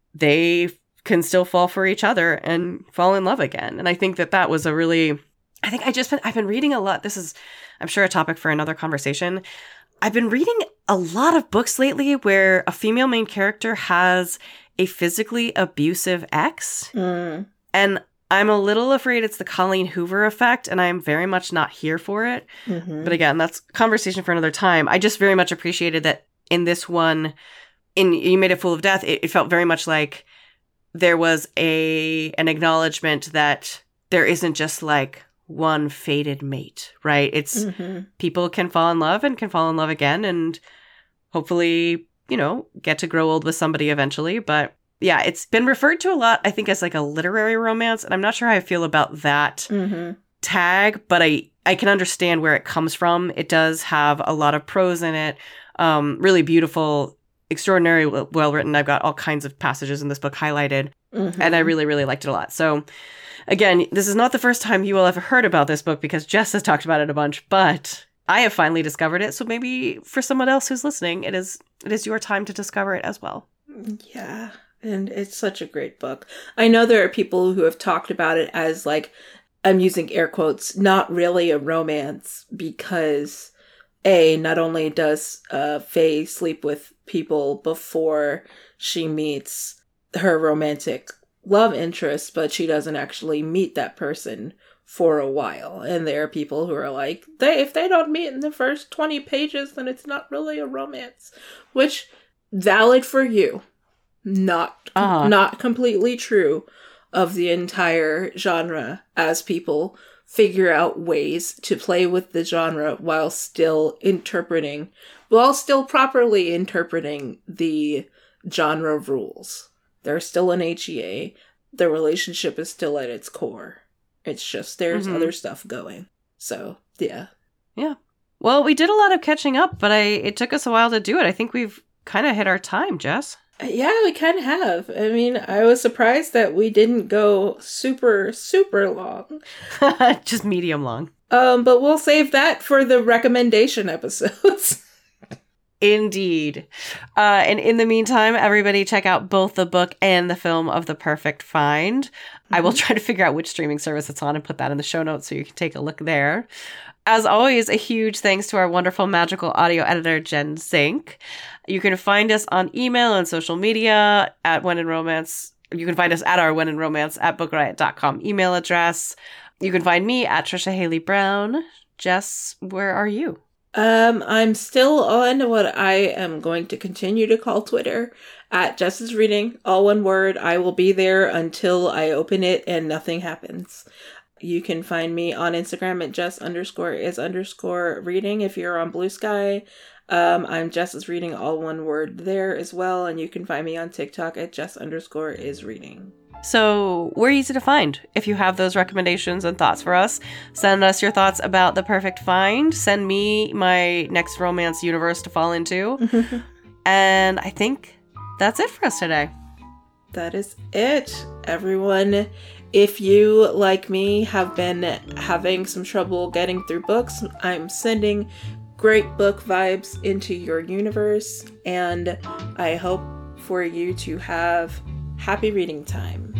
they can still fall for each other and fall in love again. And I think that that was a really, I think I just been, I've been reading a lot. This is, I'm sure, a topic for another conversation. I've been reading a lot of books lately where a female main character has a physically abusive ex. Mm. And I'm a little afraid it's the Colleen Hoover effect, and I'm very much not here for it. Mm-hmm. But again, that's a conversation for another time. I just very much appreciated that in this one, in You Made a Fool of Death, it, it felt very much like there was a an acknowledgement that there isn't just like one fated mate, right? It's mm-hmm. people can fall in love and can fall in love again and hopefully, you know, get to grow old with somebody eventually. But yeah, it's been referred to a lot, I think, as like a literary romance. And I'm not sure how I feel about that mm-hmm. tag, but I, I can understand where it comes from. It does have a lot of prose in it. Um, really beautiful, extraordinary, well written. I've got all kinds of passages in this book highlighted. Mm-hmm. And I really, really liked it a lot. So again, this is not the first time you will have heard about this book because Jess has talked about it a bunch, but I have finally discovered it. So maybe for someone else who's listening, it is it is your time to discover it as well. Yeah, and it's such a great book. I know there are people who have talked about it as like, I'm using air quotes, not really a romance because A, not only does uh, Faye sleep with people before she meets her romantic love interest, but she doesn't actually meet that person for a while. And there are people who are like, they if they don't meet in the first twenty pages, then it's not really a romance. Which, valid for you. Not uh-huh. not completely true of the entire genre, as people figure out ways to play with the genre while still interpreting, while still properly interpreting the genre rules. There's still an H E A. The relationship is still at its core. It's just there's mm-hmm. other stuff going. So, yeah. Yeah. Well, we did a lot of catching up, but I it took us a while to do it. I think we've kind of hit our time, Jess. Yeah, we kind of have. I mean, I was surprised that we didn't go super, super long. Just medium long. Um, but we'll save that for the recommendation episodes. Indeed. Uh, and in the meantime, everybody check out both the book and the film of The Perfect Find. Mm-hmm. I will try to figure out which streaming service it's on and put that in the show notes so you can take a look there. As always, a huge thanks to our wonderful magical audio editor, Jen Zink. You can find us on email and social media at When in Romance. You can find us at our When in Romance at book riot dot com email address. You can find me at Trisha Haley Brown. Jess, where are you? Um, I'm still on what I am going to continue to call Twitter at Jess is Reading, all one word. I will be there until I open it and nothing happens. You can find me on Instagram at Jess underscore is underscore reading. If you're on Blue Sky, um, I'm Jess is Reading, all one word there as well. And you can find me on TikTok at Jess underscore is reading. So we're easy to find. If you have those recommendations and thoughts for us, send us your thoughts about The Perfect Find. Send me my next romance universe to fall into. And I think that's it for us today. That is it, everyone. If you, like me, have been having some trouble getting through books, I'm sending great book vibes into your universe. And I hope for you to have happy reading time.